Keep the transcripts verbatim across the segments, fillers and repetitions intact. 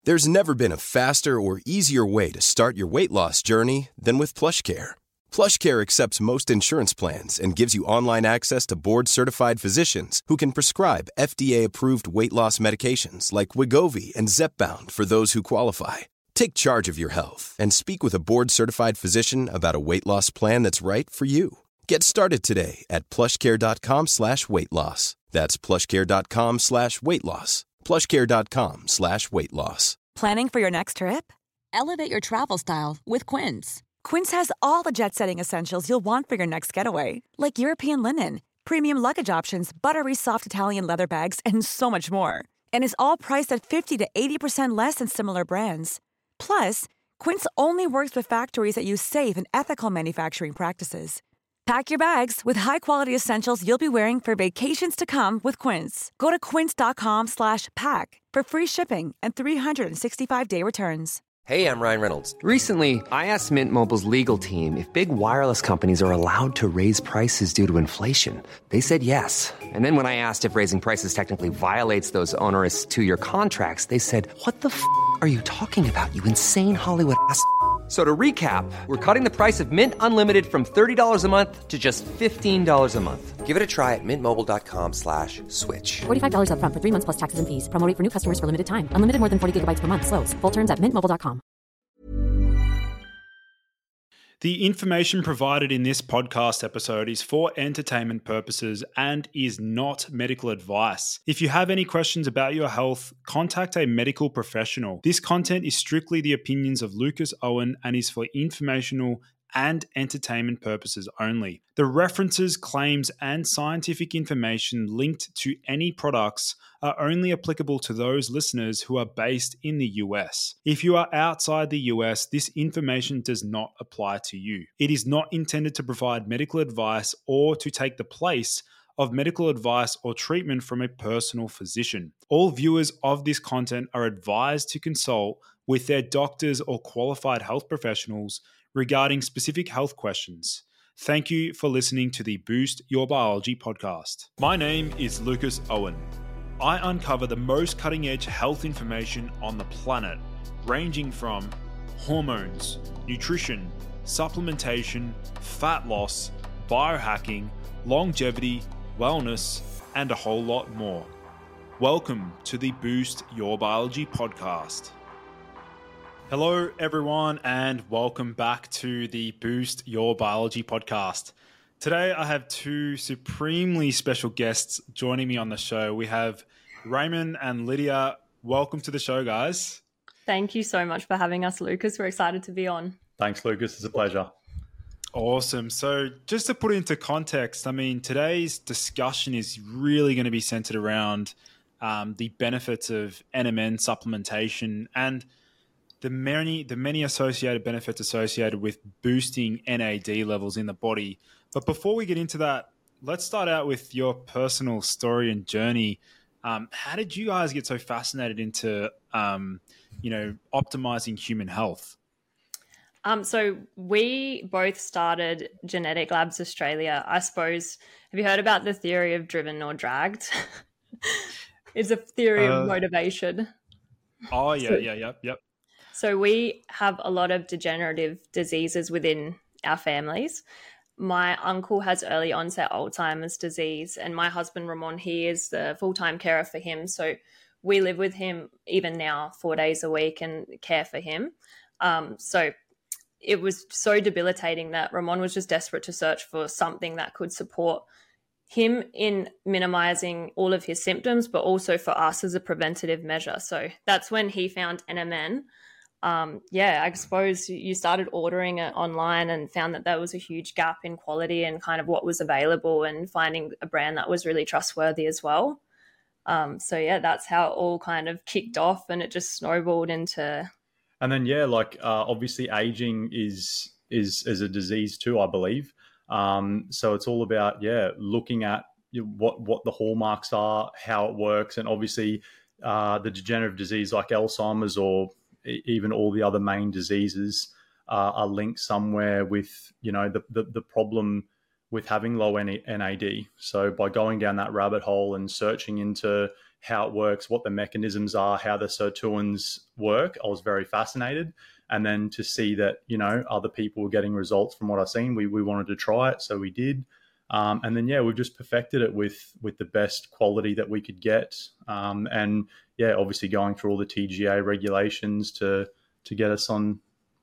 There's never been a faster or easier way to start your weight loss journey than with PlushCare. PlushCare accepts most insurance plans and gives you online access to board-certified physicians who can prescribe F D A-approved weight loss medications like Wegovy and Zepbound for those who qualify. Take charge of your health and speak with a board-certified physician about a weight loss plan that's right for you. Get started today at plushcare.com slash weight loss. That's plushcare.com slash weight loss. plushcare.com slash weight loss. Planning for your next trip? Elevate your travel style with Quince. Quince has all the jet-setting essentials you'll want for your next getaway, like European linen, premium luggage options, buttery soft Italian leather bags, and so much more. And is all priced at fifty to eighty percent less than similar brands. Plus, Quince only works with factories that use safe and ethical manufacturing practices. Pack your bags with high-quality essentials you'll be wearing for vacations to come with Quince. Go to quince.com slash pack for free shipping and three sixty-five day returns. Hey, I'm Ryan Reynolds. Recently, I asked Mint Mobile's legal team if big wireless companies are allowed to raise prices due to inflation. They said yes. And then when I asked if raising prices technically violates those onerous two-year contracts, they said, what the f*** are you talking about, you insane Hollywood ass f- So to recap, we're cutting the price of Mint Unlimited from thirty dollars a month to just fifteen dollars a month. Give it a try at mintmobile.com slash switch. forty-five dollars up front for three months plus taxes and fees. Promo rate for new customers for limited time. Unlimited more than forty gigabytes per month. Slows full terms at mint mobile dot com. The information provided in this podcast episode is for entertainment purposes and is not medical advice. If you have any questions about your health, contact a medical professional. This content is strictly the opinions of Lucas Owen and is for informational and entertainment purposes only. The references, claims, and scientific information linked to any products are only applicable to those listeners who are based in the U S. If you are outside the U S, this information does not apply to you. It is not intended to provide medical advice or to take the place of medical advice or treatment from a personal physician. All viewers of this content are advised to consult with their doctors or qualified health professionals regarding specific health questions. Thank you for listening to the Boost Your Biology podcast. My name is Lucas Owen. I uncover the most cutting-edge health information on the planet, ranging from hormones, nutrition, supplementation, fat loss, biohacking, longevity, wellness, and a whole lot more. Welcome to the Boost Your Biology podcast. Hello, everyone, and welcome back to the Boost Your Biology podcast. Today, I have two supremely special guests joining me on the show. We have Raymond and Lydia. Welcome to the show, guys. Thank you so much for having us, Lucas. We're excited to be on. Thanks, Lucas. It's a pleasure. Awesome. So just to put it into context, I mean, today's discussion is really going to be centered around um, the benefits of N M N supplementation and the many the many associated benefits associated with boosting N A D levels in the body. But before we get into that, let's start out with your personal story and journey. Um, how did you guys get so fascinated into, um, you know, optimizing human health? Um, so we both started Genetic Labs Australia. I suppose, have you heard about the theory of driven or dragged? It's a theory uh, of motivation. Oh, yeah, so, yeah, yep, yep. So we have a lot of degenerative diseases within our families. My uncle has early onset Alzheimer's disease, and my husband, Ramon, he is the full-time carer for him. So we live with him even now four days a week and care for him. Um, so it was so debilitating that Ramon was just desperate to search for something that could support him in minimizing all of his symptoms, but also for us as a preventative measure. So that's when he found N M N. Um, yeah, I suppose you started ordering it online and found that there was a huge gap in quality and kind of what was available, and finding a brand that was really trustworthy as well. Um, so yeah, that's how it all kind of kicked off, and it just snowballed into. And then, yeah, like uh, obviously aging is, is, is a disease too, I believe. Um, so it's all about, yeah, looking at what, what the hallmarks are, how it works. And obviously uh, the degenerative disease like Alzheimer's or even all the other main diseases uh, are linked somewhere with, you know, the, the, the problem with having low N A D. So by going down that rabbit hole and searching into how it works, what the mechanisms are, how the sirtuins work, I was very fascinated. And then to see that, you know, other people were getting results from what I've seen, we, we wanted to try it. So we did. Um, and then, yeah, we've just perfected it with with the best quality that we could get. Um, and, yeah, obviously going through all the T G A regulations to to get us on.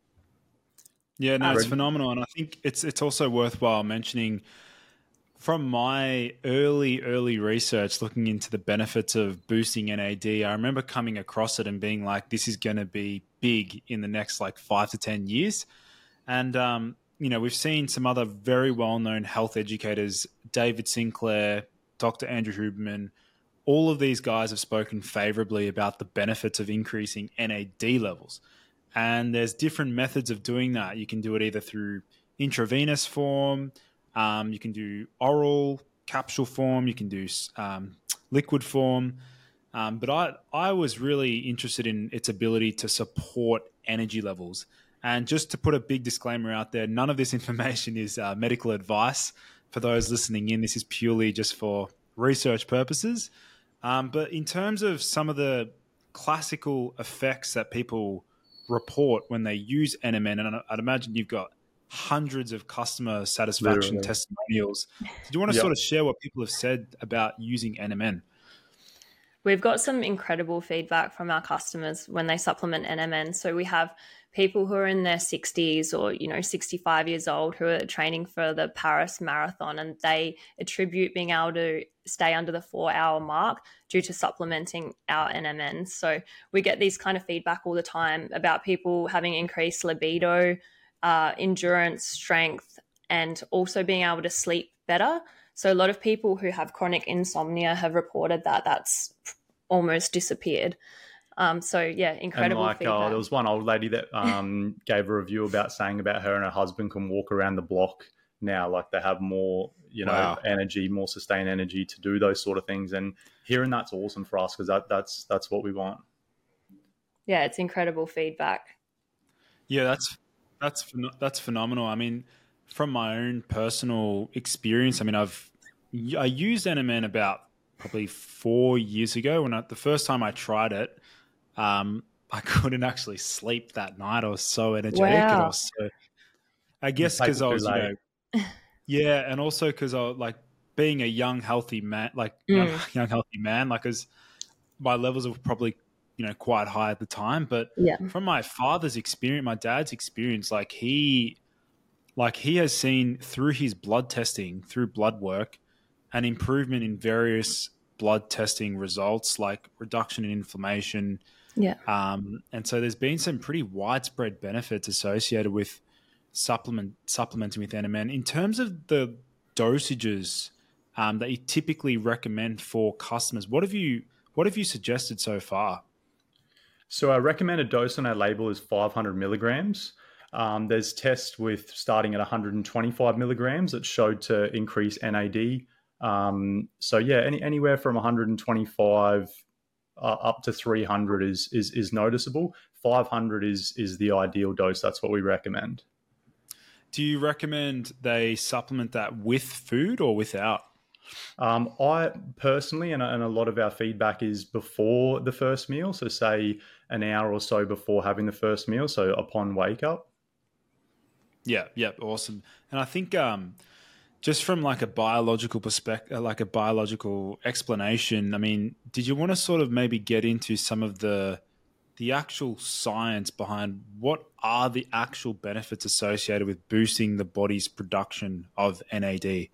Yeah, no, it's phenomenal. And I think it's it's also worthwhile mentioning from my early, early research looking into the benefits of boosting N A D, I remember coming across it and being like, this is going to be big in the next like five to ten years. And, um, you know, we've seen some other very well-known health educators, David Sinclair, Doctor Andrew Huberman, all of these guys have spoken favorably about the benefits of increasing N A D levels. And there's different methods of doing that. You can do it either through intravenous form, um, you can do oral capsule form, you can do um, liquid form. Um, but I, I was really interested in its ability to support energy levels. And just to put a big disclaimer out there, none of this information is uh, medical advice. For those listening in, this is purely just for research purposes. Um, but in terms of some of the classical effects that people report when they use N M N, and I'd imagine you've got hundreds of customer satisfaction Literally. testimonials. Do you want to Yep. sort of share what people have said about using N M N? We've got some incredible feedback from our customers when they supplement N M N. So we have people who are in their sixties or, you know, sixty-five years old who are training for the Paris Marathon, and they attribute being able to stay under the four hour mark due to supplementing our N M N. So we get these kind of feedback all the time about people having increased libido, uh, endurance, strength, and also being able to sleep better. So a lot of people who have chronic insomnia have reported that that's almost disappeared. Um, so yeah, incredible And like, feedback. uh, there was one old lady that um, gave a review about saying about her and her husband can walk around the block now. Like they have more, you know, Wow. energy, more sustained energy to do those sort of things. And hearing that's awesome for us because that, that's that's what we want. Yeah, it's incredible feedback. Yeah, that's that's phen- that's phenomenal. I mean, from my own personal experience, I mean, I've I used N M N about probably four years ago when I, the first time I tried it, um, I couldn't actually sleep that night. I was so energetic. And I, Wow. was so, I guess take because it I too was, you late. know, yeah, and also because I was like being a young, healthy man, like young, Mm. young, healthy man, like as my levels were probably, you know, quite high at the time. But Yeah. from my father's experience, my dad's experience, like he, like he has seen through his blood testing, through blood work, an improvement in various blood testing results, like reduction in inflammation. Yeah. Um, and so there's been some pretty widespread benefits associated with supplement supplementing with N M N. In terms of the dosages um, that you typically recommend for customers, what have you what have you suggested so far? So our recommended dose on our label is five hundred milligrams. Um, there's tests with starting at one hundred twenty-five milligrams that showed to increase N A D. Um, so yeah, any, anywhere from one hundred twenty-five uh, up to three hundred is, is is noticeable. five hundred is is the ideal dose. That's what we recommend. Do you recommend they supplement that with food or without? Um, I personally, and, and a lot of our feedback is before the first meal. So say an hour or so before having the first meal. So upon wake up. Yeah, yeah, awesome. And I think um, just from like a biological perspective, like a biological explanation, I mean, did you want to sort of maybe get into some of the the actual science behind what are the actual benefits associated with boosting the body's production of N A D?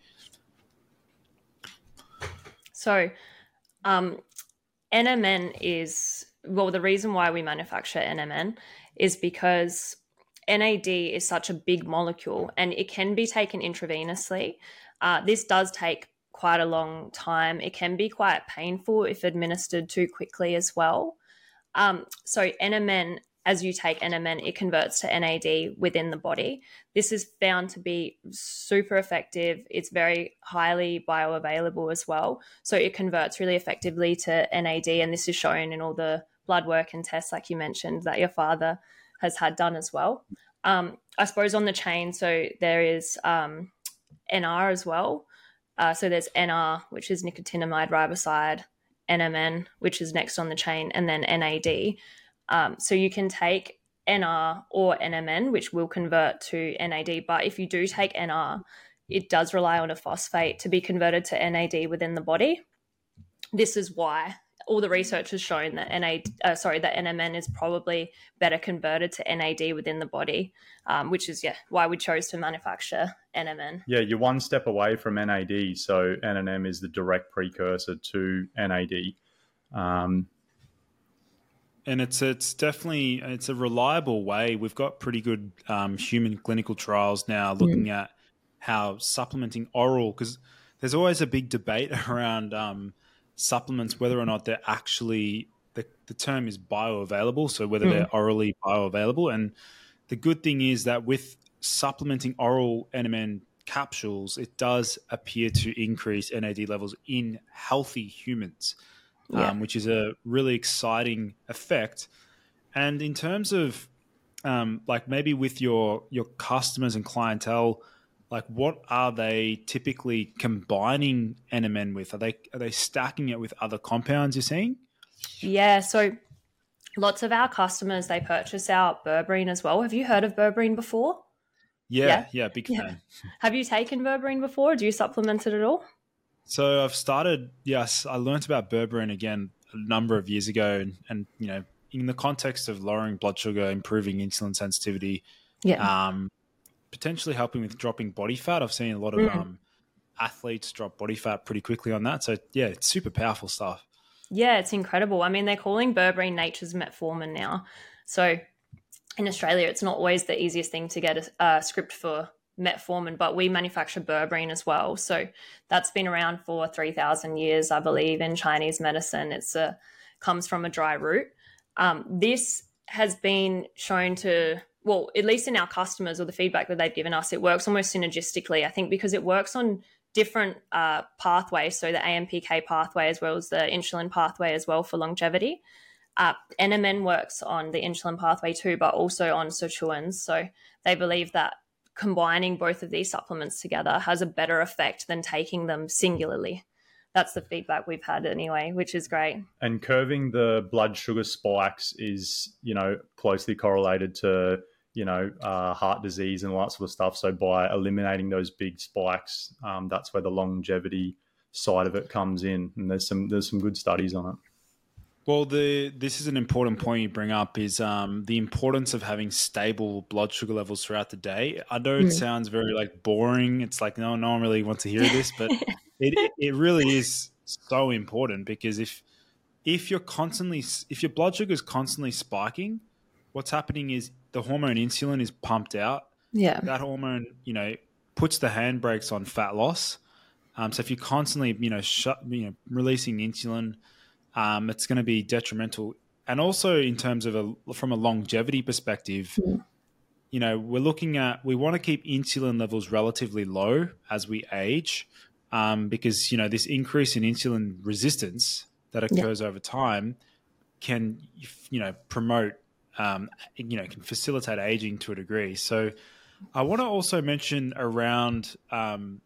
So um, N M N is, well, the reason why we manufacture N M N is because N A D is such a big molecule and it can be taken intravenously. Uh, this does take quite a long time. It can be quite painful if administered too quickly as well. Um, so N M N, as you take N M N, it converts to N A D within the body. This is found to be super effective. It's very highly bioavailable as well. So it converts really effectively to N A D, and this is shown in all the blood work and tests, like you mentioned, that your father has had done as well. Um, I suppose on the chain, so there is um, N R as well. Uh, so there's N R, which is nicotinamide riboside, N M N, which is next on the chain, and then N A D. Um, so you can take N R or N M N, which will convert to N A D. But if you do take N R, it does rely on a phosphate to be converted to N A D within the body. This is why all the research has shown that N A D, uh, sorry, that N M N is probably better converted to N A D within the body, um, which is yeah why we chose to manufacture N M N. Yeah, you're one step away from N A D, so N M N is the direct precursor to N A D. Um, And it's it's definitely it's a reliable way. We've got pretty good um, human clinical trials now looking mm. at how supplementing oral, because there's always a big debate around um, supplements, whether or not they're actually, the, the term is bioavailable, so whether mm. they're orally bioavailable. And the good thing is that with supplementing oral N M N capsules, it does appear to increase N A D levels in healthy humans. Yeah. Um, which is a really exciting effect. And in terms of um, like maybe with your your customers and clientele, like what are they typically combining N M N with? Are they are they stacking it with other compounds you're seeing? Yeah, so lots of our customers, they purchase our berberine as well. Have you heard of berberine before? Yeah, yeah, yeah big yeah. fan. Have you taken berberine before? Do you supplement it at all? So I've started, yes, I learned about berberine again a number of years ago. And, and, you know, in the context of lowering blood sugar, improving insulin sensitivity, yeah. um, potentially helping with dropping body fat. I've seen a lot of mm. um, athletes drop body fat pretty quickly on that. So, yeah, it's super powerful stuff. Yeah, it's incredible. I mean, they're calling berberine nature's metformin now. So in Australia, it's not always the easiest thing to get a, a script for metformin, but we manufacture berberine as well. So that's been around for three thousand years, I believe, in Chinese medicine. It's a comes from a dry root. Um, this has been shown to, well, at least in our customers or the feedback that they've given us, it works almost synergistically, I think, because it works on different uh, pathways. So the A M P K pathway as well as the insulin pathway as well for longevity. Uh, N M N works on the insulin pathway too, but also on sirtuins. So they believe that combining both of these supplements together has a better effect than taking them singularly. That's the feedback we've had anyway, which is great. And curbing the blood sugar spikes is, you know, closely correlated to, you know, uh, heart disease and all that sort of stuff. So by eliminating those big spikes, um, that's where the longevity side of it comes in. And there's some there's some good studies on it. Well, the this is an important point you bring up is um, the importance of having stable blood sugar levels throughout the day. I know it mm. sounds very like boring. It's like no, no one really wants to hear this, but it it really is so important because if if you're constantly if your blood sugar is constantly spiking, what's happening is the hormone insulin is pumped out. Yeah, that hormone, you know, puts the handbrakes on fat loss. Um, so if you're constantly, you know, shut, you know, releasing insulin. Um, it's going to be detrimental. And also in terms of a, from a longevity perspective, mm. you know, we're looking at, we want to keep insulin levels relatively low as we age um, because, you know, this increase in insulin resistance that occurs yeah. over time can, you know, promote, um, you know, can facilitate aging to a degree. So I want to also mention around, um,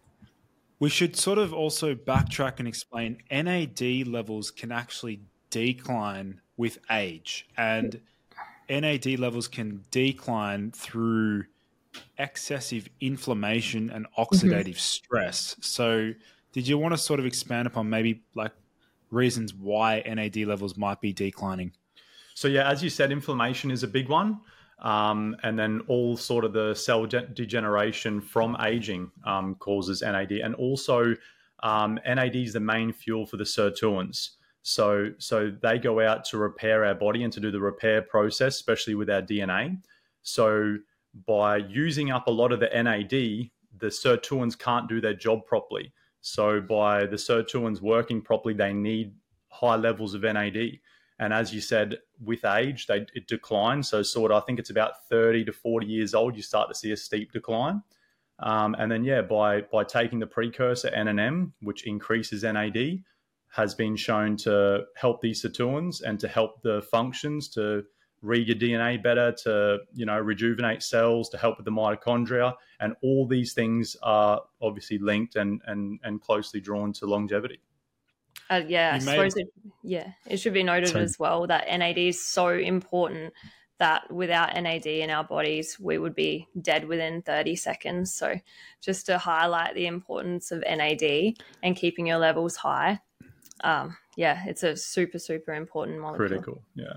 we should sort of also backtrack and explain N A D levels can actually decline with age, and N A D levels can decline through excessive inflammation and oxidative mm-hmm. stress. So did you want to sort of expand upon maybe like reasons why N A D levels might be declining? So yeah, as you said, inflammation is a big one. Um, and then all sort of the cell de- degeneration from aging um, causes N A D. And also um, N A D is the main fuel for the sirtuins. So, so they go out to repair our body and to do the repair process, especially with our D N A. So by using up a lot of the N A D, the sirtuins can't do their job properly. So by the sirtuins working properly, they need high levels of N A D. And as you said, with age, they, it declines. So sort of, I think it's about thirty to forty years old, you start to see a steep decline. Um, and then, yeah, by by taking the precursor N M N, which increases N A D, has been shown to help these sirtuins and to help the functions, to read your D N A better, to, you know, rejuvenate cells, to help with the mitochondria. And all these things are obviously linked and and and closely drawn to longevity. Uh, yeah, I You may- suppose it, yeah, it should be noted So- as well that N A D is so important that without N A D in our bodies, we would be dead within thirty seconds. So just to highlight the importance of N A D and keeping your levels high, um, yeah, it's a super, super important molecule. Critical, yeah.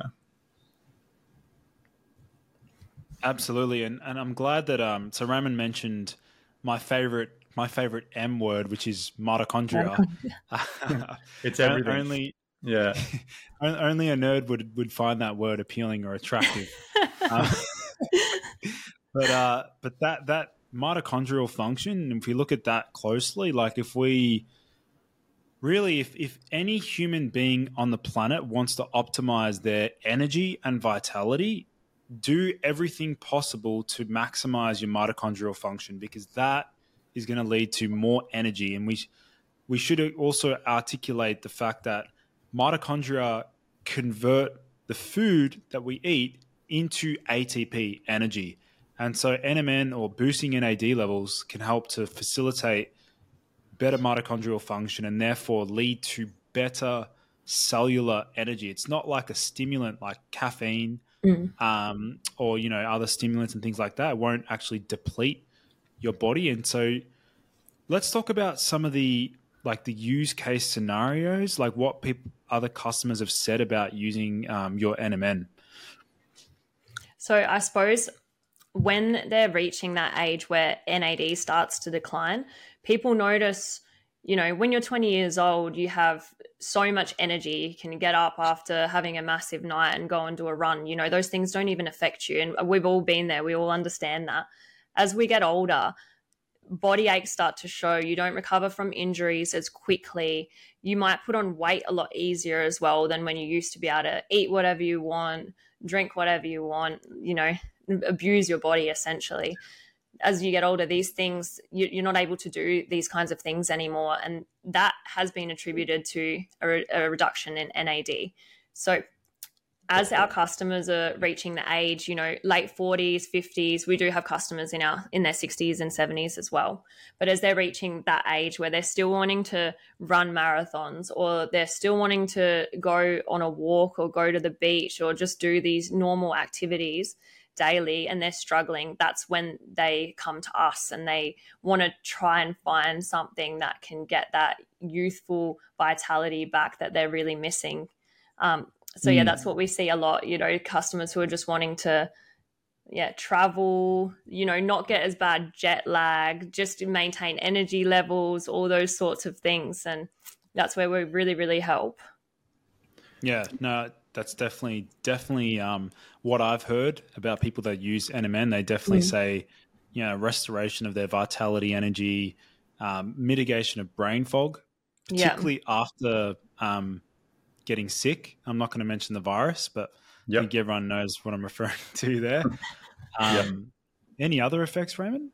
Absolutely, and and I'm glad that um. So Raymond mentioned my favorite my favorite M word, which is mitochondria. It's everything. Only Yeah. only a nerd would would find that word appealing or attractive. um, but uh, but that that mitochondrial function, if we look at that closely, like if we really, if if any human being on the planet wants to optimize their energy and vitality, do everything possible to maximize your mitochondrial function, because that is going to lead to more energy. And we we should also articulate the fact that mitochondria convert the food that we eat into A T P, energy. And so N M N, or boosting N A D levels, can help to facilitate better mitochondrial function and therefore lead to better cellular energy. It's not like a stimulant like caffeine mm. um, or, you know, other stimulants and things like that. It won't actually deplete your body. And so let's talk about some of the like the use case scenarios, like what people, other customers have said about using um, your N M N. So I suppose when they're reaching that age where N A D starts to decline, people notice, you know, when you're twenty years old, you have so much energy. You can get up after having a massive night and go and do a run. You know, those things don't even affect you. And we've all been there. We all understand that. As we get older, body aches start to show. You don't recover from injuries as quickly. You might put on weight a lot easier as well than when you used to be able to eat whatever you want, drink whatever you want, you know, abuse your body essentially. As you get older, these things, you, you're not able to do these kinds of things anymore. And that has been attributed to a, a reduction in N A D. So as our customers are reaching the age, you know, late forties, fifties, we do have customers in our in their sixties and seventies as well. But as they're reaching that age where they're still wanting to run marathons, or they're still wanting to go on a walk or go to the beach or just do these normal activities daily, and they're struggling, that's when they come to us and they want to try and find something that can get that youthful vitality back that they're really missing. Um, So, yeah, that's what we see a lot, you know, customers who are just wanting to, yeah, travel, you know, not get as bad jet lag, just to maintain energy levels, all those sorts of things. And that's where we really, really help. Yeah, no, that's definitely, definitely um, what I've heard about people that use N M N. They definitely mm. say, you know, restoration of their vitality, energy, um, mitigation of brain fog, particularly yeah. after um getting sick. I'm not going to mention the virus, but yep. I think everyone knows what I'm referring to there. Um, yep. Any other effects, Raymond?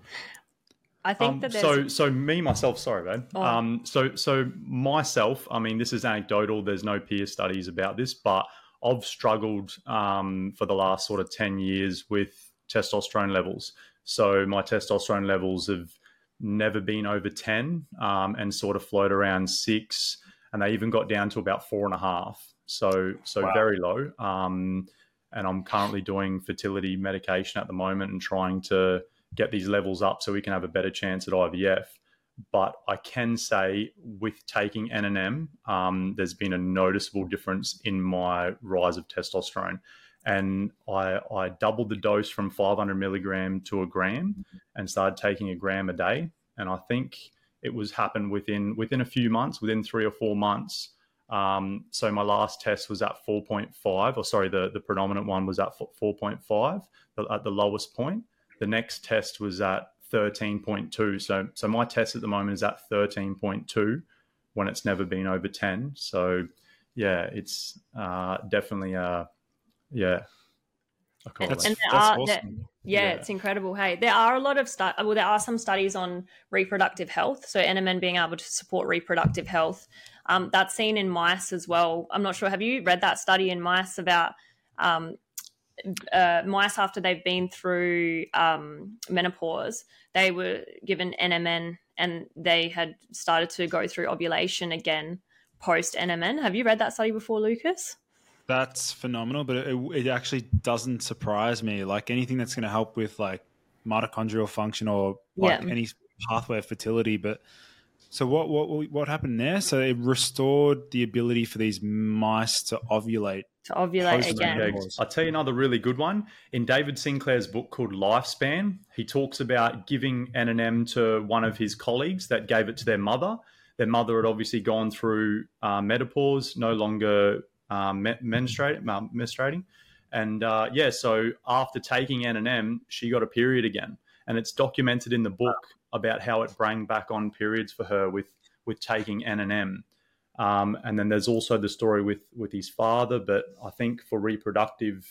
I think um, that there's... so. So me myself, sorry, babe. Oh. Um, so so myself. I mean, this is anecdotal. There's no peer studies about this, but I've struggled um, for the last sort of ten years with testosterone levels. So my testosterone levels have never been over ten, um, and sort of float around six. And they even got down to about four and a half. So, so wow. very low. Um, and I'm currently doing fertility medication at the moment and trying to get these levels up so we can have a better chance at I V F. But I can say with taking N M N, um, there's been a noticeable difference in my rise of testosterone. And I, I doubled the dose from five hundred milligram to a gram and started taking a gram a day. And I think it was happened within within a few months, within three or four months. Um, so my last test was at four point five, or sorry, the, the predominant one was at four point five, at the lowest point. The next test was at thirteen point two. So so my test at the moment is at thirteen point two when it's never been over ten. So yeah, it's uh, definitely, uh, yeah. And, and that's, there that's are, awesome. there, yeah, yeah, it's incredible. Hey, there are a lot of stu- well, there are some studies on reproductive health. So N M N being able to support reproductive health. Um, that's seen in mice as well. I'm not sure. Have you read that study in mice about um, uh, mice after they've been through um, menopause? They were given N M N and they had started to go through ovulation again post N M N. Have you read that study before, Lucas? That's phenomenal, but it, it actually doesn't surprise me. Like anything that's going to help with like mitochondrial function or like Yeah. any pathway of fertility. But so what, what, what happened there? So it restored the ability for these mice to ovulate. To ovulate Post again. eggs. I'll tell you another really good one. In David Sinclair's book called Lifespan, he talks about giving N M N to one of his colleagues that gave it to their mother. Their mother had obviously gone through uh, menopause, no longer um, menstruating, uh, menstruating. And uh, yeah, so after taking N M N, she got a period again. And it's documented in the book about how it brought back on periods for her with, with taking N M N. Um, and then there's also the story with, with his father, but I think for reproductive,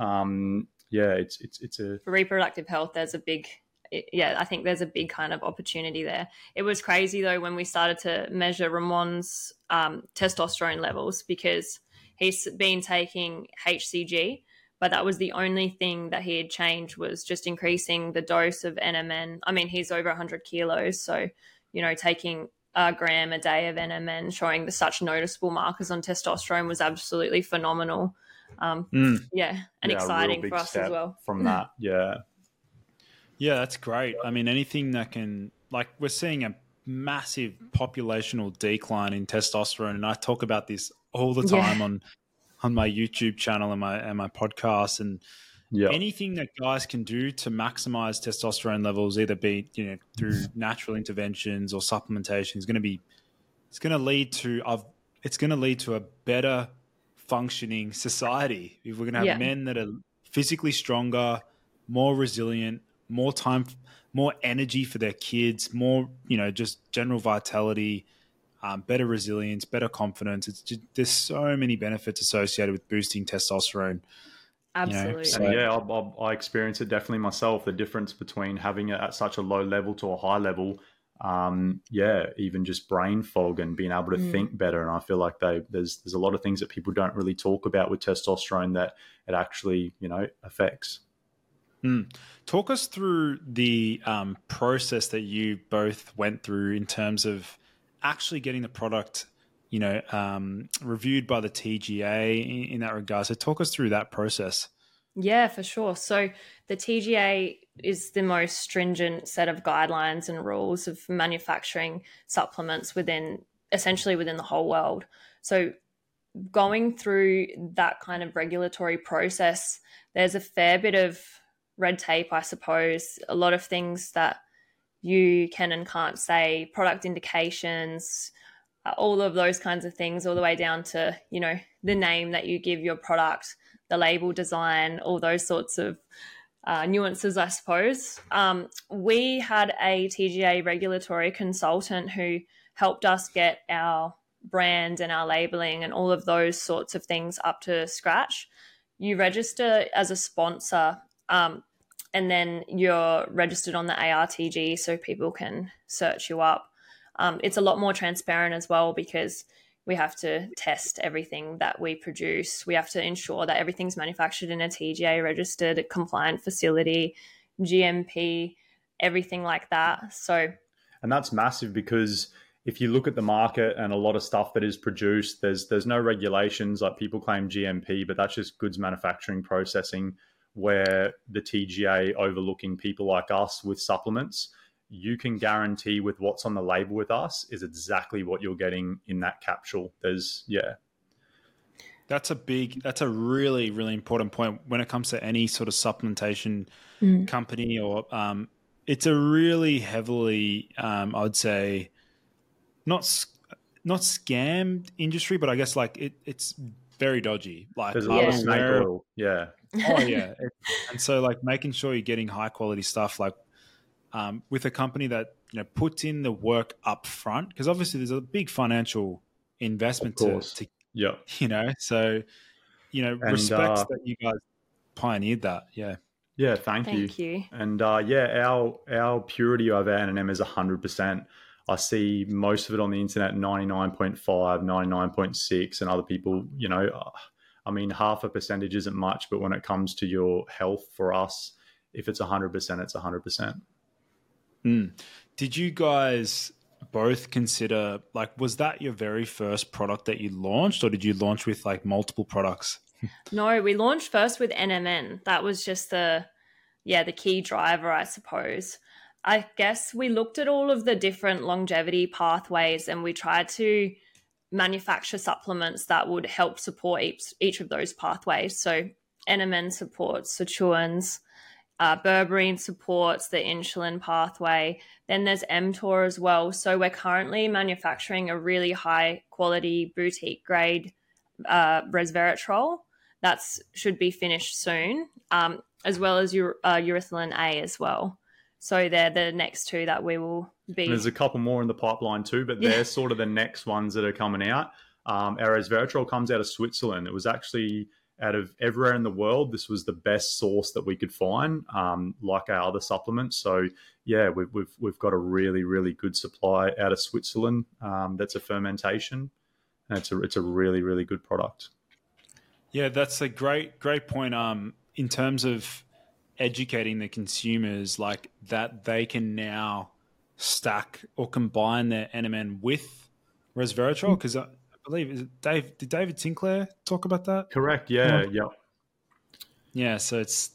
um, yeah, it's it's it's a For reproductive health, there's a big, yeah, I think there's a big kind of opportunity there. It was crazy though when we started to measure Ramon's um, testosterone levels, because he's been taking H C G, but that was the only thing that he had changed, was just increasing the dose of N M N. I mean, he's over one hundred kilos, so, you know, taking a gram a day of N M N, showing the such noticeable markers on testosterone, was absolutely phenomenal. Um, Mm. Yeah, and yeah, a real exciting big for us step as well. from that. Yeah. Yeah, that's great. I mean, anything that can, like, we're seeing a massive populational decline in testosterone, and I talk about this all the time Yeah. on on my YouTube channel and my and my podcast. And Yeah. anything that guys can do to maximize testosterone levels, either be you know through natural interventions or supplementation, is going to be it's going to lead to I've, it's going to lead to a better functioning society. If we're going to have Yeah. men that are physically stronger, more resilient, more time, more energy for their kids, more, you know, just general vitality, um, better resilience, better confidence. It's just, there's so many benefits associated with boosting testosterone. Absolutely. So- And yeah, I, I, I experience it definitely myself, the difference between having it at such a low level to a high level. Um, yeah, even just brain fog and being able to Mm. think better. And I feel like they there's there's a lot of things that people don't really talk about with testosterone that it actually, you know, affects. Mm. Talk us through the um, process that you both went through in terms of actually getting the product, you know, um, reviewed by the T G A in, in that regard. So talk us through that process. Yeah, for sure. So the T G A is the most stringent set of guidelines and rules of manufacturing supplements within, essentially within the whole world. So going through that kind of regulatory process, there's a fair bit of red tape, I suppose, a lot of things that you can and can't say, product indications, uh, all of those kinds of things, all the way down to, you know, the name that you give your product, the label design, all those sorts of uh, nuances, I suppose. Um, we had a T G A regulatory consultant who helped us get our brand and our labeling and all of those sorts of things up to scratch. You register as a sponsor, um, and then you're registered on the A R T G so people can search you up. Um, it's a lot more transparent as well, because we have to test everything that we produce. We have to ensure that everything's manufactured in a T G A registered compliant facility, G M P, everything like that. So, And that's massive, because if you look at the market and a lot of stuff that is produced, there's there's no regulations. Like, people claim G M P, but that's just goods manufacturing processing, where the T G A overlooking people like us with supplements, you can guarantee with what's on the label with us is exactly what you're getting in that capsule. There's, yeah. That's a big, that's a really, really important point when it comes to any sort of supplementation Mm. company, or um, it's a really heavily, um, I would say, not s- not scammed industry, but I guess like it, it's very dodgy. Like, There's a I'm lot of Yeah. snake aware of- oil. Yeah. Oh yeah, It- and so like making sure you're getting high quality stuff, like um, with a company that you know puts in the work up front, because obviously there's a big financial investment Of to, course. to Yeah. you know. So you know, And, respects uh, that you guys pioneered that. Yeah. Yeah. Thank, Thank you. And uh, yeah, our our purity of N M N is one hundred percent. I see most of it on the internet, ninety-nine point five, ninety-nine point six, and other people, you know, uh, I mean, half a percentage isn't much, but when it comes to your health for us, if it's one hundred percent, it's one hundred percent. Mm. Did you guys both consider, like, was that your very first product that you launched, or did you launch with like multiple products? No, we launched first with N M N. That was just the, yeah, the key driver, I suppose. I guess we looked at all of the different longevity pathways and we tried to manufacture supplements that would help support each, each of those pathways. So N M N supports sirtuins, uh, berberine supports the insulin pathway. Then there's mTOR as well. So we're currently manufacturing a really high quality boutique grade uh, resveratrol. That should be finished soon, um, as well as ur- uh, urethylene A as well. So they're the next two that we will be. There's a couple more in the pipeline too, but they're sort of the next ones that are coming out. Um, our resveratrol comes out of Switzerland. It was actually out of everywhere in the world. This was the best source that we could find, um, like our other supplements. So yeah, we've we've we've got a really really good supply out of Switzerland. Um, that's a fermentation, and it's a it's a really really good product. Yeah, that's a great great point. Um, in terms of educating the consumers, like that they can now stack or combine their N M N with resveratrol, because I, I believe is it Dave did David Sinclair talk about that? Correct. Yeah. Yeah. Yeah. So it's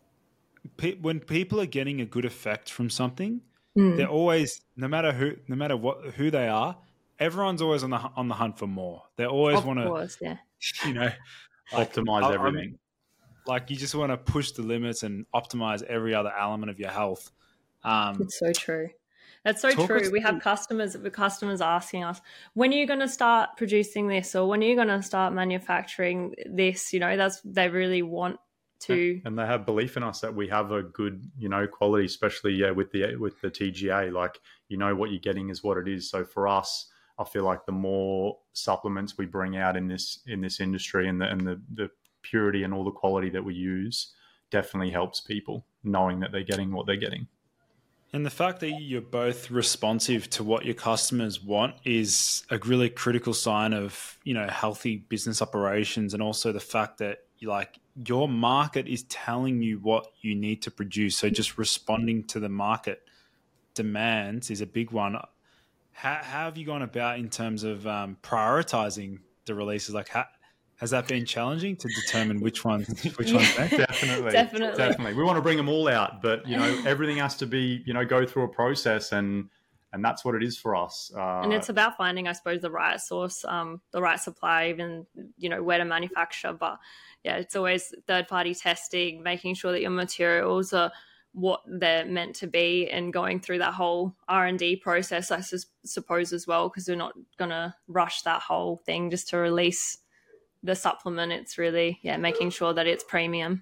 pe- when people are getting a good effect from something, Mm. they're always, no matter who, no matter what who they are, everyone's always on the on the hunt for more. They always Of want to, course, yeah. you know, like, Optimize I- I everything. mean, like you just want to push the limits and optimize every other element of your health. Um, It's so true. That's so Talk true. us We have through- customers, the customers asking us, when are you going to start producing this, or when are you going to start manufacturing this? You know, that's, they really want to. And they have belief in us that we have a good, you know, quality, especially yeah with the with the T G A. Like, you know, what you're getting is what it is. So for us, I feel like the more supplements we bring out in this in this industry, and the and the, the purity and all the quality that we use definitely helps people knowing that they're getting what they're getting. And the fact that you're both responsive to what your customers want is a really critical sign of, you know, healthy business operations, and also the fact that like your market is telling you what you need to produce. So just responding to the market demands is a big one. How, how have you gone about in terms of um, prioritizing the releases? Like, how, has that been challenging to determine which one, which one's next? Definitely, Definitely. definitely. We want to bring them all out, but you know, everything has to be, you know, go through a process, and and that's what it is for us. Uh, And it's about finding, I suppose, the right source, um, the right supply, even, you know, where to manufacture. But yeah, it's always third-party testing, making sure that your materials are what they're meant to be, and going through that whole R and D process, I sus- suppose, as well, because we're not going to rush that whole thing just to release the supplement. It's really, yeah, making sure that it's premium.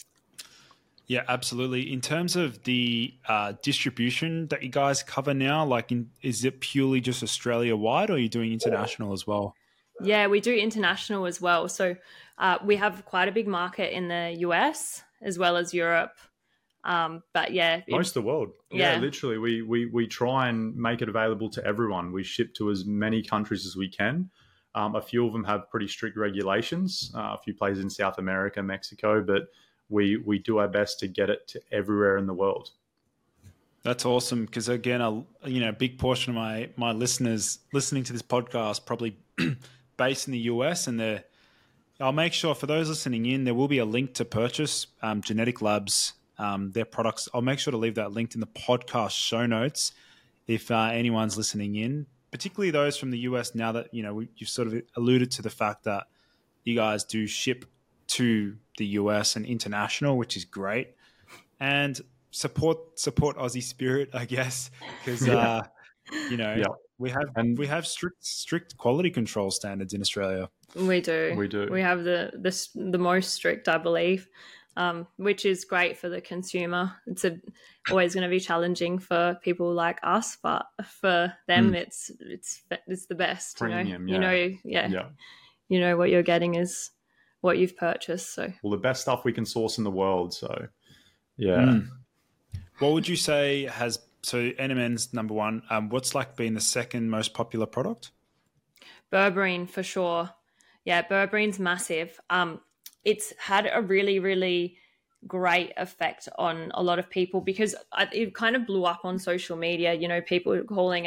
Yeah, absolutely. In terms of the uh, distribution that you guys cover now, like, in, is it purely just Australia-wide, or are you doing international as well? Yeah, we do international as well. So uh, we have quite a big market in the U S as well as Europe. Um, but yeah, it- most of the world. Yeah, Yeah. literally. We, we we try and make it available to everyone. We ship to as many countries as we can. Um, a few of them have pretty strict regulations, uh, a few places in South America, Mexico, but we we do our best to get it to everywhere in the world. That's awesome, because again, a you know, a big portion of my my listeners listening to this podcast probably based in the U S, and they're. I'll make sure for those listening in, there will be a link to purchase um, Genetic Labs, um, their products. I'll make sure to leave that linked in the podcast show notes if uh, anyone's listening in, particularly those from the U S. Now that you know we, you've sort of alluded to the fact that you guys do ship to the U S and international, which is great, and support support Aussie spirit, I guess, because uh, you know Yeah. we have And- we have strict strict quality control standards in Australia. we do. We do. We have the the, s- the most strict, I believe, um, which is great for the consumer. It's a, always going to be challenging for people like us, but for them, Mm. it's it's it's the best. Premium, you know, yeah. you know, yeah, Yeah. you know what you're getting is what you've purchased. So Well, the best stuff we can source in the world. So, yeah. Mm. What would you say has so N M N's number one? Um, what's like been the second most popular product? berberine for sure. Yeah, berberine's massive. Um, it's had a really, really great effect on a lot of people because I, it kind of blew up on social media. You know, people calling it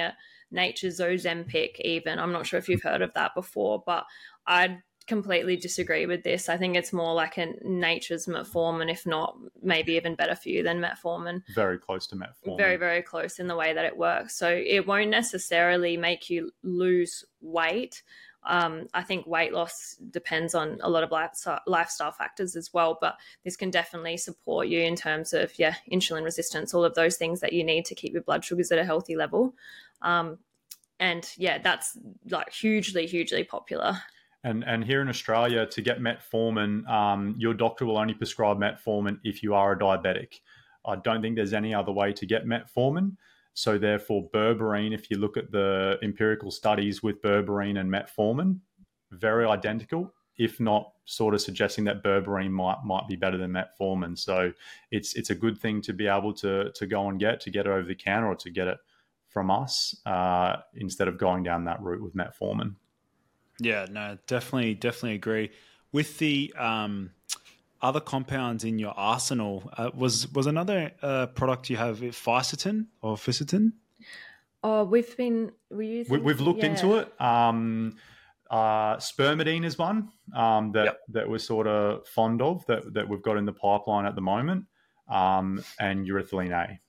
nature's Ozempic even. I'm not sure if you've heard of that before, but I'd completely disagree with this. I think it's more like a nature's metformin, if not maybe even better for you than metformin. Very close to metformin. Very, very close in the way that it works. So it won't necessarily make you lose weight. Um, I think weight loss depends on a lot of lifestyle factors as well, but this can definitely support you in terms of, yeah, insulin resistance, all of those things that you need to keep your blood sugars at a healthy level. Um, and yeah, that's like hugely, hugely popular. And and here in Australia, to get metformin, um, your doctor will only prescribe metformin if you are a diabetic. I don't think there's any other way to get metformin. So therefore, berberine, if you look at the empirical studies with berberine and metformin, very identical, if not sort of suggesting that berberine might might be better than metformin. So it's it's a good thing to be able to to go and get, to get it over the counter or to get it from us uh, instead of going down that route with metformin. Yeah, no, definitely, definitely agree. With the um, other compounds in your arsenal, uh, was was another uh, product you have, Fisetin or Fisetin? Oh, we've been we using, we, we've looked yeah. into it. Um, uh, spermidine is one um, that yep. that we're sort of fond of that that we've got in the pipeline at the moment, um, and urethylene A.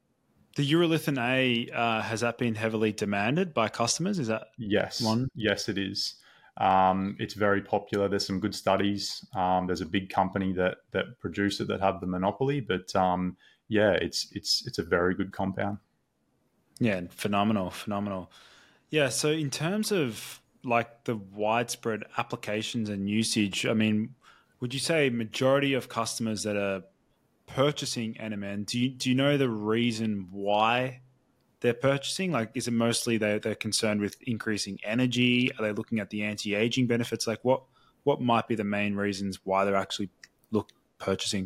The urolithin A, uh, has that been heavily demanded by customers? Is that yes, one? Yes, it is. Um, it's very popular. There's some good studies. Um, there's a big company that that produce it that have the monopoly, but um, yeah, it's it's it's a very good compound. Yeah, phenomenal, phenomenal. Yeah, so in terms of like the widespread applications and usage, I mean, would you say majority of customers that are purchasing N M N, do you do you know the reason why they're purchasing? Like, is it mostly they they're concerned with increasing energy? Are they looking at the anti-aging benefits? Like, what what might be the main reasons why they're actually look purchasing?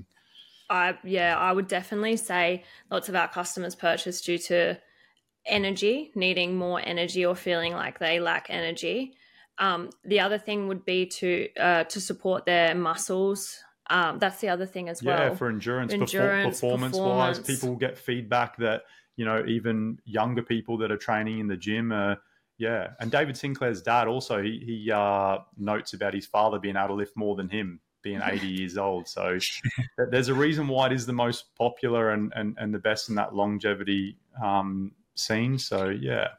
I yeah, I would definitely say lots of our customers purchase due to energy, needing more energy or feeling like they lack energy. Um, the other thing would be to uh, to support their muscles. Um, that's the other thing as well. Yeah, for endurance, endurance performance, performance wise, people get feedback that, you know, even younger people that are training in the gym are, yeah. And David Sinclair's dad also, he, he uh, notes about his father being able to lift more than him, being eighty years old. So there's a reason why it is the most popular and, and, and the best in that longevity um, scene. So, yeah.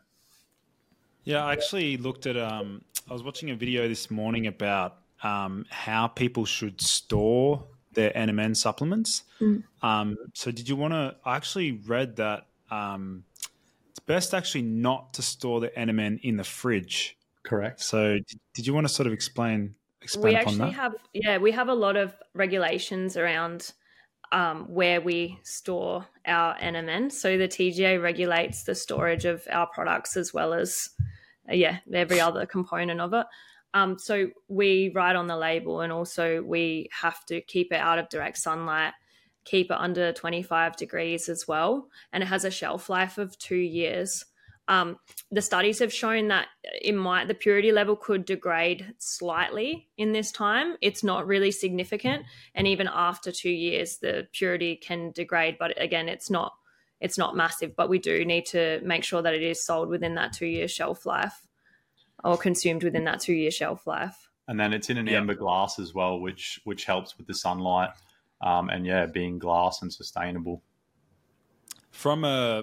Yeah, I actually looked at, um, I was watching a video this morning about um, how people should store their N M N supplements. Mm. Um, so did you want to, I actually read that um, it's best actually not to store the N M N in the fridge. Correct. So did, did you want to sort of explain, explain we upon actually that? have, yeah, we have a lot of regulations around um, where we store our N M N. So the T G A regulates the storage of our products as well as, uh, yeah, every other component of it. Um, so we write on the label, and also we have to keep it out of direct sunlight, keep it under twenty-five degrees as well, and it has a shelf life of two years. Um, the studies have shown that it might, the purity level could degrade slightly in this time. It's not really significant, and even after two years, the purity can degrade. But again, it's not it's not massive. But we do need to make sure that it is sold within that two-year shelf life, or consumed within that two-year shelf life. And then it's in an yeah. amber glass as well, which which helps with the sunlight, um, and yeah, being glass and sustainable. From a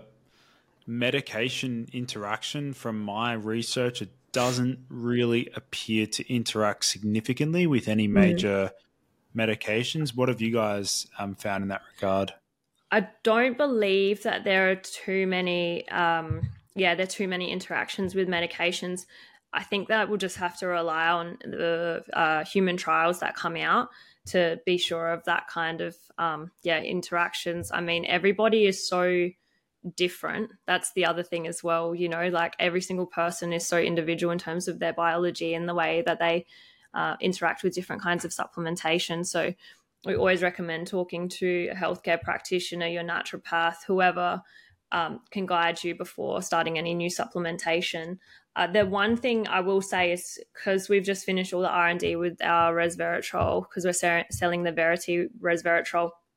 medication interaction, from my research, it doesn't really appear to interact significantly with any major mm. medications. What have you guys um, found in that regard? I don't believe that there are too many, um, yeah, there are too many interactions with medications. I think that we'll just have to rely on the uh, human trials that come out to be sure of that kind of, um, yeah, interactions. I mean, everybody is so different. That's the other thing as well. You know, like every single person is so individual in terms of their biology and the way that they uh, interact with different kinds of supplementation. So we always recommend talking to a healthcare practitioner, your naturopath, whoever um, can guide you before starting any new supplementation. Uh, the one thing I will say is, because we've just finished all the R and D with our resveratrol, because we're ser- selling the Verity resveratrol,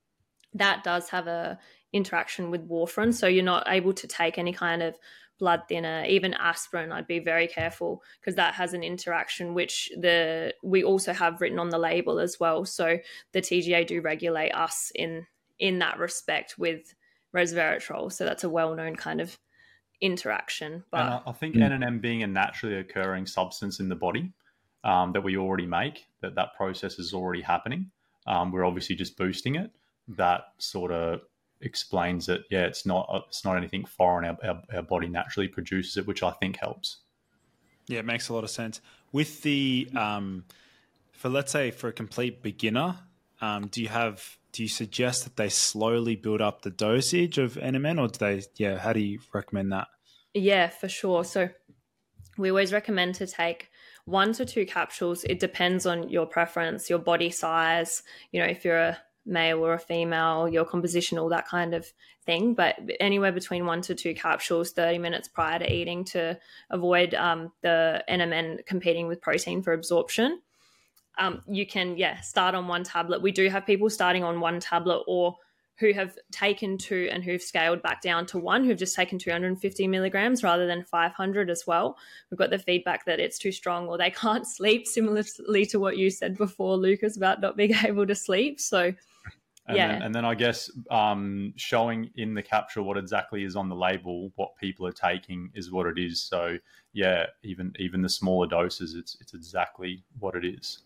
that does have a interaction with warfarin. So you're not able to take any kind of blood thinner, even aspirin. I'd be very careful because that has an interaction which the we also have written on the label as well. So the T G A do regulate us in in that respect with resveratrol. So that's a well-known kind of interaction. But and I, I think N and M being a naturally occurring substance in the body um, that we already make, that that process is already happening. Um, we're obviously just boosting it. That sort of explains that, yeah, it's not it's not anything foreign. Our, our, our body naturally produces it, which I think helps. Yeah, it makes a lot of sense. With the, um, for let's say for a complete beginner, um, do you have, do you suggest that they slowly build up the dosage of N M N, or do they, yeah, how do you recommend that? Yeah, for sure. So we always recommend to take one to two capsules. It depends on your preference, your body size, you know, if you're a male or a female, your composition, all that kind of thing. But anywhere between one to two capsules, thirty minutes prior to eating, to avoid um, the N M N competing with protein for absorption. Um, you can, yeah, start on one tablet. We do have people starting on one tablet, or who have taken two and who've scaled back down to one, who've just taken two hundred fifty milligrams rather than five hundred as well. We've got the feedback that it's too strong, or they can't sleep, similarly to what you said before, Lucas, about not being able to sleep. So, and yeah. Then, and then I guess um, showing in the capsule what exactly is on the label, what people are taking is what it is. So, yeah, even even the smaller doses, it's it's exactly what it is.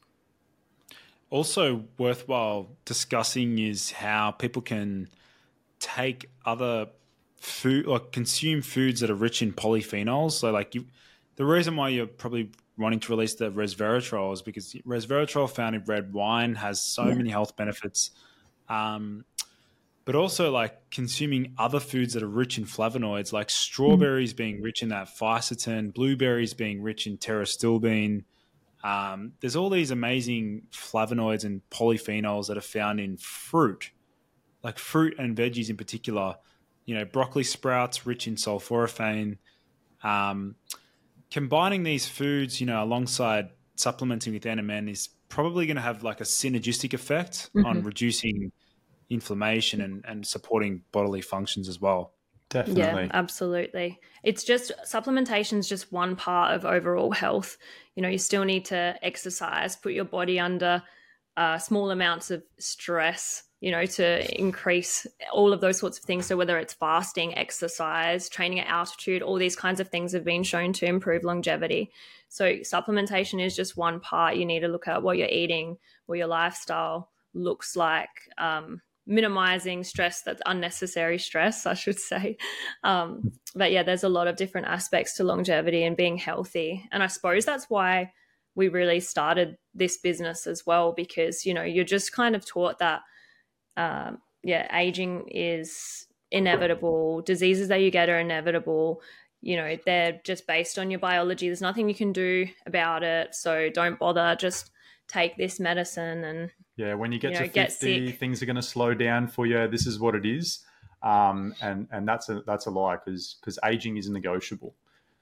Also worthwhile discussing is how people can take other food, or consume foods that are rich in polyphenols. So like you, the reason why you're probably wanting to release the resveratrol is because resveratrol found in red wine has so yeah. many health benefits. Um, but also like consuming other foods that are rich in flavonoids, like strawberries mm. being rich in that fisetin, blueberries being rich in pterostilbene. Um, there's all these amazing flavonoids and polyphenols that are found in fruit, like fruit and veggies in particular. You know, broccoli sprouts rich in sulforaphane. Um, combining these foods, you know, alongside supplementing with N M N is probably going to have like a synergistic effect mm-hmm. on reducing inflammation and, and supporting bodily functions as well. Definitely. Yeah, absolutely. It's just supplementation is just one part of overall health. You know, you still need to exercise, put your body under uh, small amounts of stress, you know, to increase all of those sorts of things. So whether it's fasting, exercise, training at altitude, all these kinds of things have been shown to improve longevity. So supplementation is just one part. You need to look at what you're eating, what your lifestyle looks like, um, minimizing stress, that's unnecessary stress, I should say. Um, but yeah, there's a lot of different aspects to longevity and being healthy. And I suppose that's why we really started this business as well, because, you know, you're just kind of taught that, um, yeah, aging is inevitable. Diseases that you get are inevitable. You know, they're just based on your biology. There's nothing you can do about it. So don't bother, just take this medicine and yeah, when you get you know, to fifty, get things are going to slow down for you. This is what it is, um, and and that's a that's a lie, because because aging is negotiable.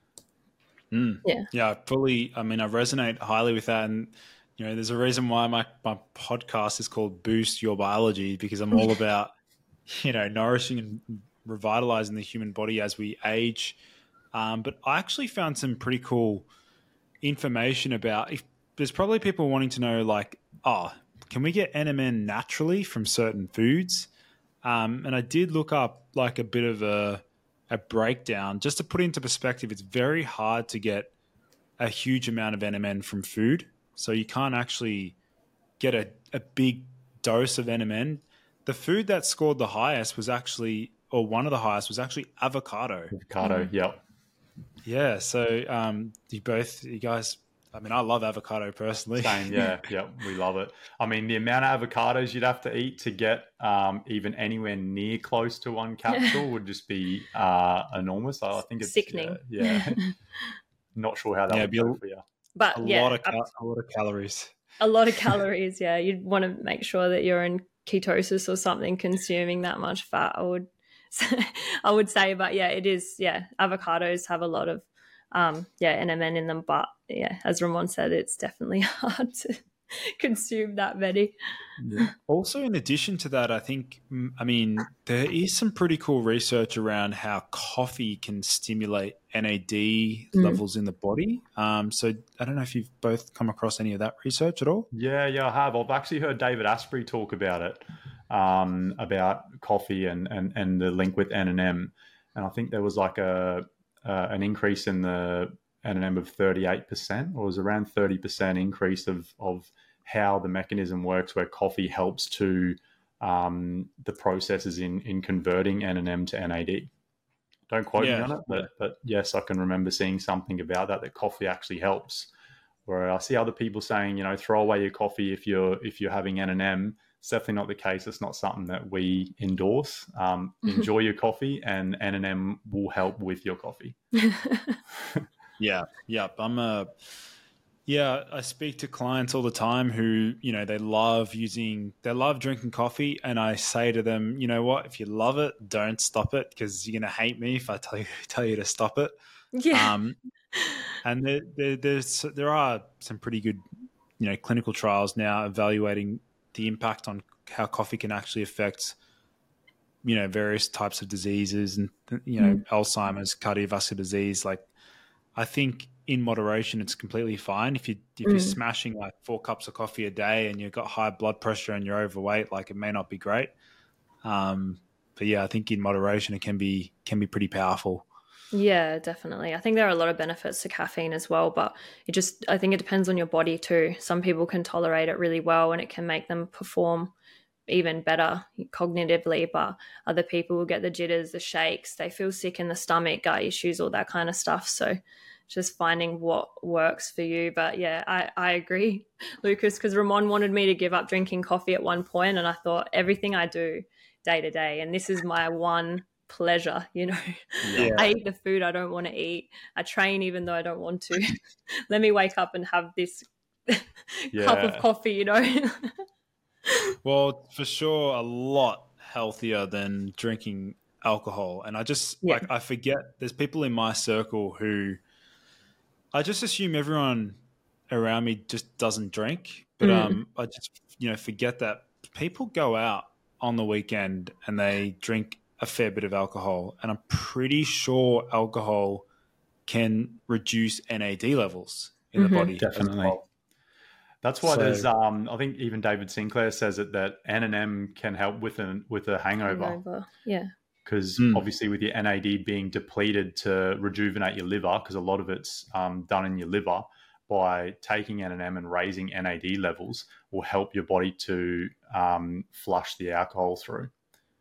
Mm. Yeah, yeah, fully. I mean, I resonate highly with that, and you know, there's a reason why my my podcast is called Boost Your Biology, because I'm all about you know nourishing and revitalizing the human body as we age. Um, but I actually found some pretty cool information about if there's probably people wanting to know, like, oh, can we get N M N naturally from certain foods? Um, and I did look up like a bit of a, a breakdown just to put into perspective. It's very hard to get a huge amount of N M N from food. So you can't actually get a, a big dose of N M N. The food that scored the highest was actually, or one of the highest was actually avocado. Avocado, mm-hmm. Yep. Yeah. So um, you both, you guys, I mean, I love avocado personally. Same, yeah, yeah, we love it. I mean, the amount of avocados you'd have to eat to get um, even anywhere near close to one capsule would just be uh, enormous. I think it's sickening. Yeah, yeah. Not sure how that yeah, would go for you. But a yeah, lot of cal- a lot of calories. A lot of calories. Yeah, you'd want to make sure that you're in ketosis or something, consuming that much fat. I would, I would say, but yeah, it is. Yeah, avocados have a lot of. Um, yeah, N M N in them, but yeah, as Ramon said, it's definitely hard to consume that many. Yeah. Also, in addition to that, I think, I mean, there is some pretty cool research around how coffee can stimulate N A D mm. levels in the body. Um, so I don't know if you've both come across any of that research at all. Yeah, yeah, I have. I've actually heard David Asprey talk about it, um, about coffee and, and, and the link with N and M. And I think there was like a uh, an increase in the N and M of thirty-eight percent, or it was around thirty percent increase of of how the mechanism works, where coffee helps to um, the processes in in converting N and M to N A D. Don't quote yeah. me on it, but, but yes, I can remember seeing something about that, that coffee actually helps. Where I see other people saying, you know, throw away your coffee if you're if you're having N and M. It's definitely not the case. It's not something that we endorse. Um, enjoy your coffee, and N and M will help with your coffee. yeah, yeah. I'm a yeah. I speak to clients all the time who, you know, they love using, they love drinking coffee, and I say to them, you know what? If you love it, don't stop it, because you're gonna hate me if I tell you tell you to stop it. Yeah. Um, and there, there, there's there are some pretty good, you know, clinical trials now evaluating the impact on how coffee can actually affect, you know, various types of diseases and, you know, mm. Alzheimer's, cardiovascular disease. Like, I think in moderation, it's completely fine. If you if mm. you're smashing like four cups of coffee a day and you've got high blood pressure and you're overweight, like, it may not be great. Um, but yeah, I think in moderation, it can be can be pretty powerful. Yeah, definitely. I think there are a lot of benefits to caffeine as well, but it just, I think it depends on your body too. Some people can tolerate it really well and it can make them perform even better cognitively, but other people will get the jitters, the shakes, they feel sick in the stomach, gut issues, all that kind of stuff. So just finding what works for you. But yeah, I, I agree, Lucas, because Ramon wanted me to give up drinking coffee at one point, and I thought, everything I do day to day, and this is my one pleasure, you know. Yeah. I eat the food I don't want to eat. I train even though I don't want to. Let me wake up and have this yeah. cup of coffee, you know. Well, for sure, a lot healthier than drinking alcohol. And I just yeah. like I forget, there's people in my circle who I just assume everyone around me just doesn't drink, but mm. um I just, you know, forget that people go out on the weekend and they drink a fair bit of alcohol, and I'm pretty sure alcohol can reduce N A D levels in mm-hmm. the body. Definitely. Well. That's why so, there's, um, I think even David Sinclair says it, that N and M can help with a, with a hangover. hangover. Yeah. Because mm. obviously with your N A D being depleted to rejuvenate your liver, because a lot of it's um, done in your liver, by taking N and M and raising N A D levels will help your body to um, flush the alcohol through.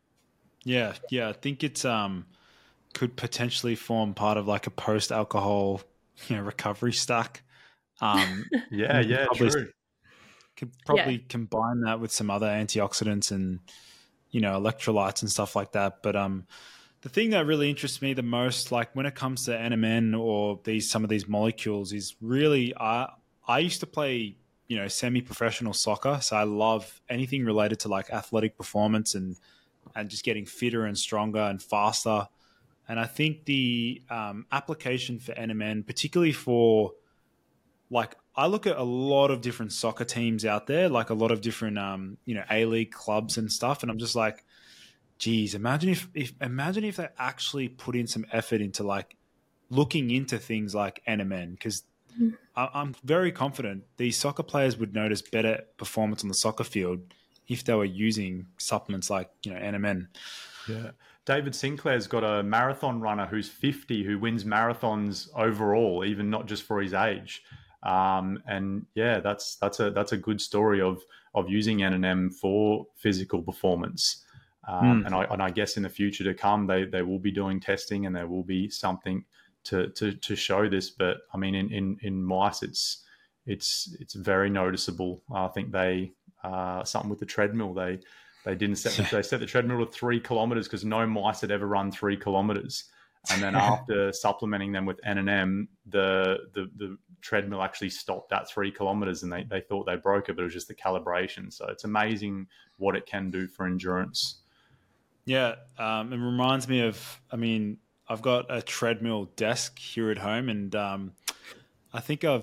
Yeah, yeah, I think it's um could potentially form part of like a post-alcohol, you know, recovery stack. Um, yeah, yeah, probably, true. Could probably yeah. combine that with some other antioxidants and, you know, electrolytes and stuff like that. But um, the thing that really interests me the most, like when it comes to N M N or these some of these molecules, is really I I used to play, you know, semi-professional soccer, so I love anything related to like athletic performance and. and just getting fitter and stronger and faster. And I think the um, application for N M N, particularly for, like, I look at a lot of different soccer teams out there, like a lot of different, um, you know, A-League clubs and stuff. And I'm just like, geez, imagine if, if, imagine if they actually put in some effort into like looking into things like N M N, because mm. I'm very confident these soccer players would notice better performance on the soccer field if they were using supplements like, you know, N M N. Yeah. David Sinclair's got a marathon runner who's fifty who wins marathons overall, even not just for his age. Um, and yeah, that's that's a that's a good story of of using N and M for physical performance. Um, mm. And I and I guess in the future to come, they they will be doing testing and there will be something to to to show this. But I mean, in in, in mice, it's it's it's very noticeable. I think they. Uh, something with the treadmill. They they didn't set the, they set the treadmill to three kilometers because no mice had ever run three kilometers. And then after supplementing them with N and M, the, the the treadmill actually stopped at three kilometers, and they they thought they broke it, but it was just the calibration. So it's amazing what it can do for endurance. Yeah, um, it reminds me of. I mean, I've got a treadmill desk here at home, and um, I think I've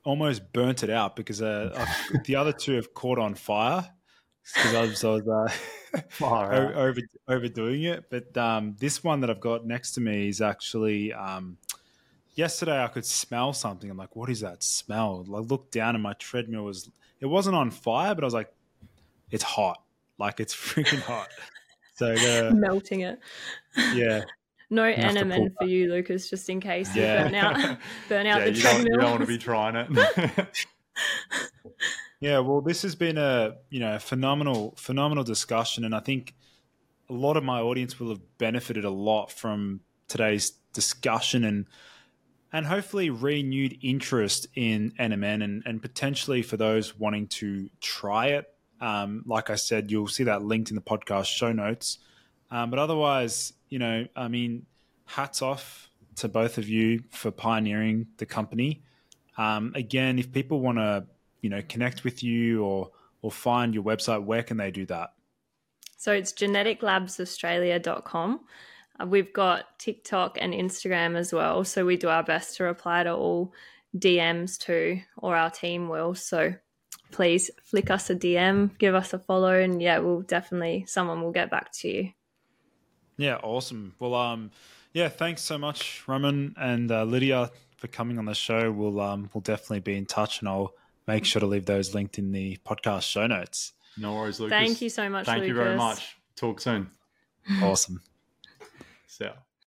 almost burnt it out because uh, I've, the other two have caught on fire because I was, I was uh, Far out. over, overdoing it. But um, this one that I've got next to me is actually um, yesterday I could smell something. I'm like, what is that smell? I looked down and my treadmill was, it wasn't on fire, but I was like, it's hot. Like it's freaking hot. So uh, melting it. Yeah. No N M N for you, Lucas, just in case you Yeah. burn out, burn out Yeah, the you don't, treadmill. you don't want to be trying it. Yeah, well, this has been a you know phenomenal, phenomenal discussion, and I think a lot of my audience will have benefited a lot from today's discussion, and and hopefully renewed interest in N M N, and, and potentially for those wanting to try it. Um, like I said, you'll see that linked in the podcast show notes. Um, but otherwise, you know, I mean, hats off to both of you for pioneering the company. Um, again, if people want to, you know, connect with you or or find your website, where can they do that? So it's genetic labs australia dot com. Uh, we've got TikTok and Instagram as well. So we do our best to reply to all D Ms too, or our team will. So please flick us a D M, give us a follow, and yeah, we'll definitely, someone will get back to you. Yeah, awesome. Well, um, yeah, thanks so much, Roman and uh, Lydia, for coming on the show. We'll um, we'll definitely be in touch, and I'll make sure to leave those linked in the podcast show notes. No worries, Lucas. Thank you so much, Thank Lucas. you very much. Talk soon. Awesome. So.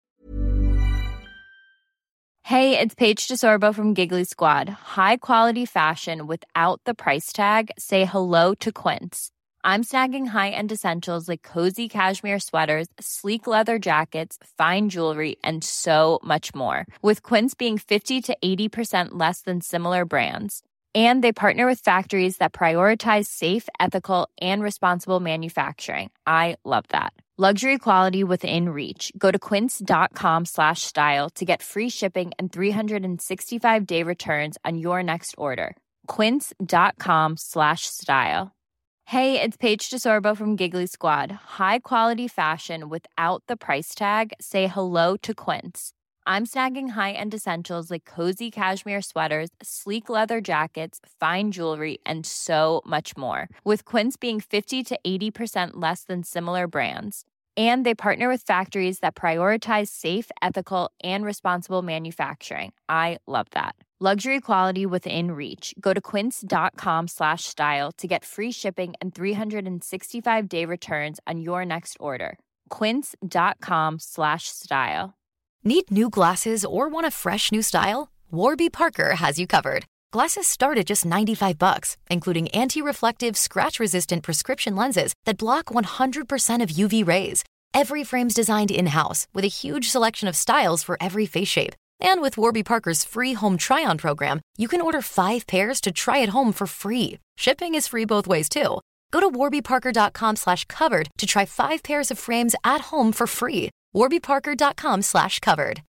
Hey, it's Paige DeSorbo from Giggly Squad. High quality fashion without the price tag. Say hello to Quince. I'm snagging high-end essentials like cozy cashmere sweaters, sleek leather jackets, fine jewelry, and so much more. With Quince being fifty to eighty percent less than similar brands. And they partner with factories that prioritize safe, ethical, and responsible manufacturing. I love that. Luxury quality within reach. Go to quince.com slash style to get free shipping and three sixty-five day returns on your next order. Quince.com slash style. Hey, it's Paige DeSorbo from Giggly Squad. High quality fashion without the price tag. Say hello to Quince. I'm snagging high-end essentials like cozy cashmere sweaters, sleek leather jackets, fine jewelry, and so much more. With Quince being fifty to eighty percent less than similar brands. And they partner with factories that prioritize safe, ethical, and responsible manufacturing. I love that. Luxury quality within reach. Go to quince.com slash style to get free shipping and three sixty-five day returns on your next order. Quince.com slash style. Need new glasses or want a fresh new style? Warby Parker has you covered. Glasses start at just ninety-five bucks, including anti-reflective, scratch-resistant prescription lenses that block one hundred percent of U V rays. Every frame's designed in-house with a huge selection of styles for every face shape. And with Warby Parker's free home try-on program, you can order five pairs to try at home for free. Shipping is free both ways, too. Go to warbyparker.com slash covered to try five pairs of frames at home for free. warbyparker.com slash covered.